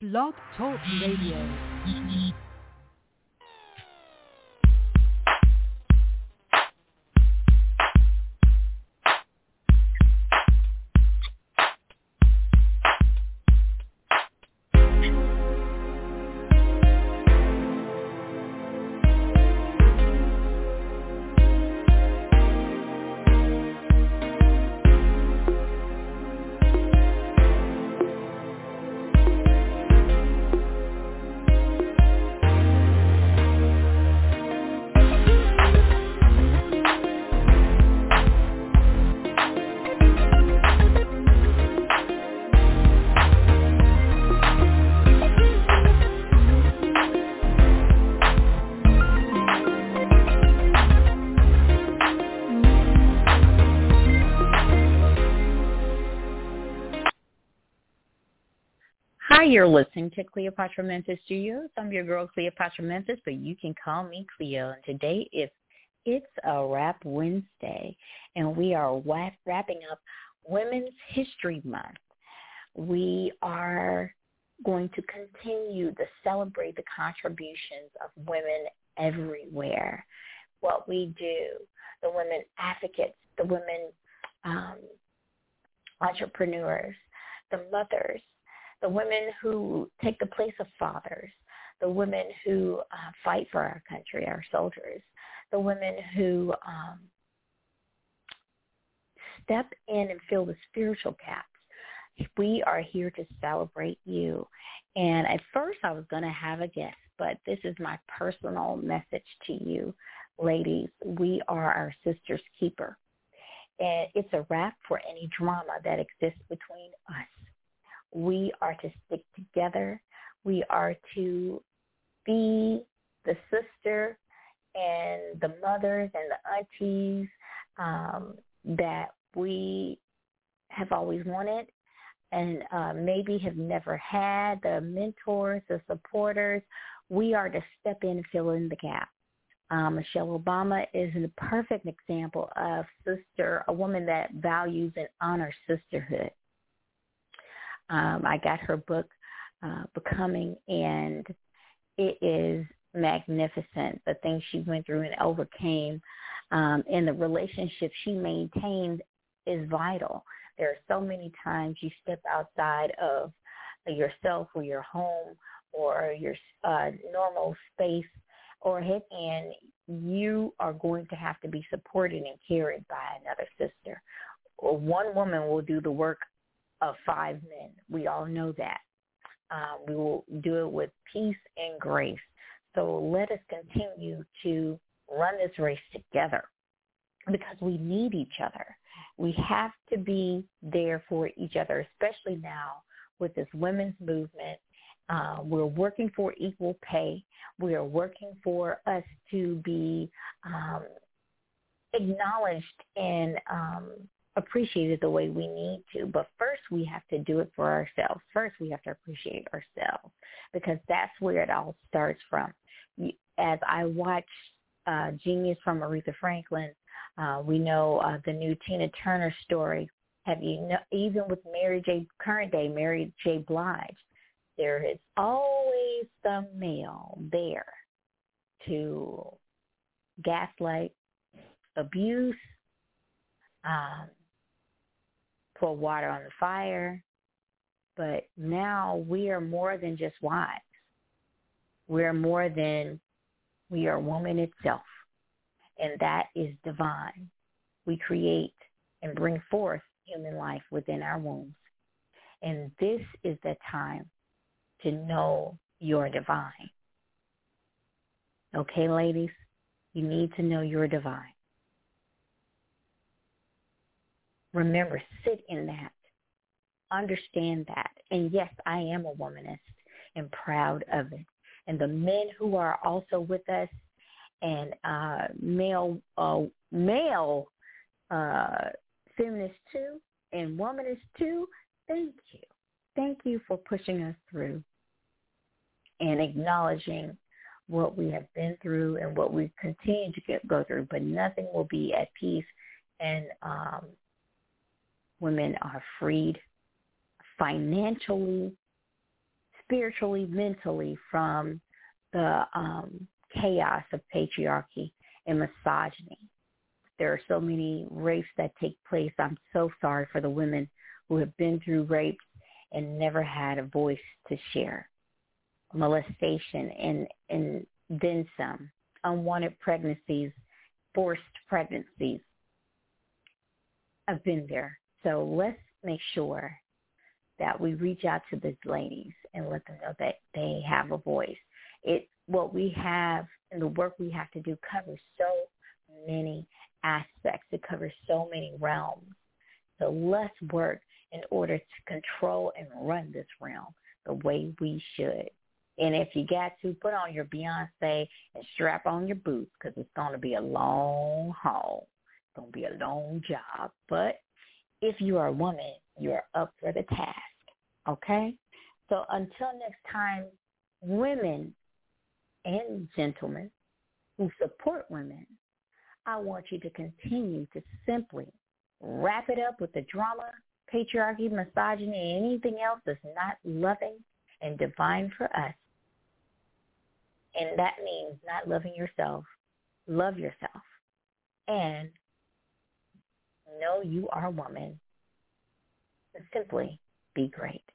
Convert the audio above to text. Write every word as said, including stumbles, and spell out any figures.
Blog Talk Radio. You're listening to Cleopatra Memphis Studios. I'm your girl, Cleopatra Memphis, but you can call me Cleo. And today is It's a Wrap Wednesday, and we are wrapping up Women's History Month. We are going to continue to celebrate the contributions of women everywhere, what we do, the women advocates, the women um, entrepreneurs, the mothers, the women who take the place of fathers, the women who uh, fight for our country, our soldiers, the women who um, step in and fill the spiritual gaps. We are here to celebrate you. And at first I was going to have a guest, but this is my personal message to you, ladies. We are our sister's keeper. And it's a wrap for any drama that exists between us. We are to stick together. We are to be the sister and the mothers and the aunties um, that we have always wanted and uh, maybe have never had, the mentors, the supporters. We are to step in and fill in the gap. Um, Michelle Obama is a perfect example of sister, a woman that values and honors sisterhood. Um, I got her book, uh, Becoming, and it is magnificent, the things she went through and overcame, um, and the relationship she maintained is vital. There are so many times you step outside of yourself or your home or your uh, normal space or hit, and you are going to have to be supported and carried by another sister. Or one woman will do the work of five men. We all know that. Uh, we will do it with peace and grace. So let us continue to run this race together because we need each other. We have to be there for each other, especially now with this women's movement. Uh, we're working for equal pay. We are working for us to be um, acknowledged and um, appreciated the way we need to. But first we have to do it for ourselves. First we have to appreciate ourselves because that's where it all starts from. As I watch uh, Genius from Aretha Franklin, uh, we know uh, the new Tina Turner story. Have you know, even with Mary J. current day Mary J. Blige, there is always some male there to gaslight, abuse, um, pour water on the fire. But now we are more than just wives. We're more than, we are woman itself. And that is divine. We create and bring forth human life within our wombs. And this is the time to know you're divine. Okay, ladies? You need to know you're divine. Remember, sit in that. Understand that. And yes, I am a womanist and proud of it. And the men who are also with us and uh, male uh, male uh, feminists too and womanists too, thank you. Thank you for pushing us through and acknowledging what we have been through and what we continue to get, go through. But nothing will be at peace and um, women are freed financially, spiritually, mentally from the um, chaos of patriarchy and misogyny. There are so many rapes that take place. I'm so sorry for the women who have been through rapes and never had a voice to share. Molestation and, and then some. Unwanted pregnancies, forced pregnancies. I've been there. So let's make sure that we reach out to these ladies and let them know that they have a voice. It what we have and the work we have to do covers so many aspects. It covers so many realms. So let's work in order to control and run this realm the way we should. And if you got to, put on your Beyonce and strap on your boots, because it's going to be a long haul. It's going to be a long job. But if you are a woman, you are up for the task, okay? So until next time, women and gentlemen who support women, I want you to continue to simply wrap it up with the drama, patriarchy, misogyny, and anything else that's not loving and divine for us. And that means not loving yourself. Love yourself. And know you are a woman. Simply be great.